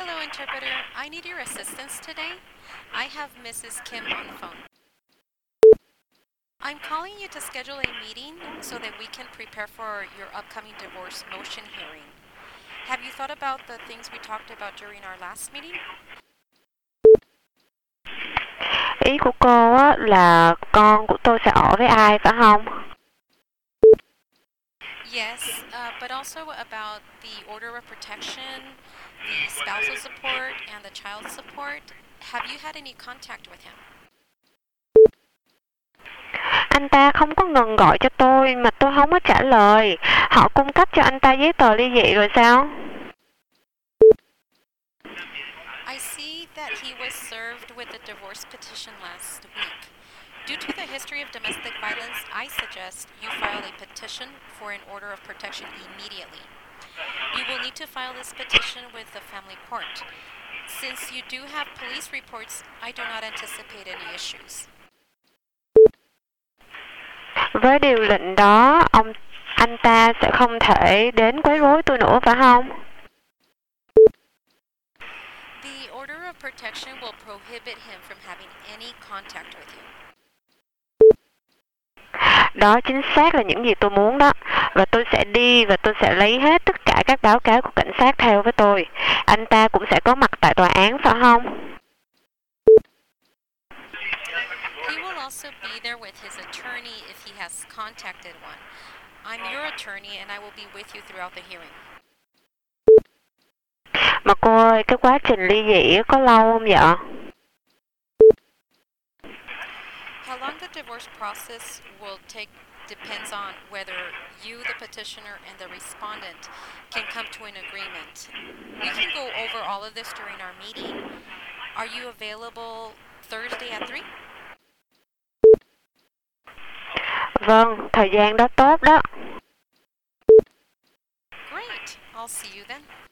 Hello, interpreter. I need your assistance today. I have Mrs. Kim on the phone. I'm calling you to schedule a meeting so that we can prepare for your upcoming divorce motion hearing. Have you thought about the things we talked about during our last meeting? Ý của cô á là con của tôi sẽ ở với ai phải không? Yes, but also about the order of protection, the spousal support, and the child support. Have you had any contact with him? Anh ta không có ngừng gọi cho tôi mà tôi không có trả lời. Họ cung cấp cho anh ta giấy tờ ly dị rồi sao? I see that he was served with a divorce petition last week. Due to the history of domestic violence, I suggest you file a petition for an order of protection immediately. You will need to file this petition with the family court. Since you do have police reports, I do not anticipate any issues. Với điều lệnh đó, anh ta sẽ không thể đến quấy rối tôi nữa phải không? The order of protection will prohibit him from having any contact with you. Đó chính xác là những gì tôi muốn đó. Và tôi sẽ đi và tôi sẽ lấy hết tất cả các báo cáo của cảnh sát theo với tôi. Anh ta cũng sẽ có mặt tại tòa án phải không? He will also be there with his attorney if he has contacted one. I'm your attorney and I will be with you throughout the hearing. Mà cô ơi, cái quá trình ly dị có lâu không vậy? How long the divorce process will take depends on whether you, the petitioner, and the respondent can come to an agreement. We can go over all of this during our meeting. Are you available Thursday at 3? Vâng, thời gian đó tốt đó. Great. I'll see you then.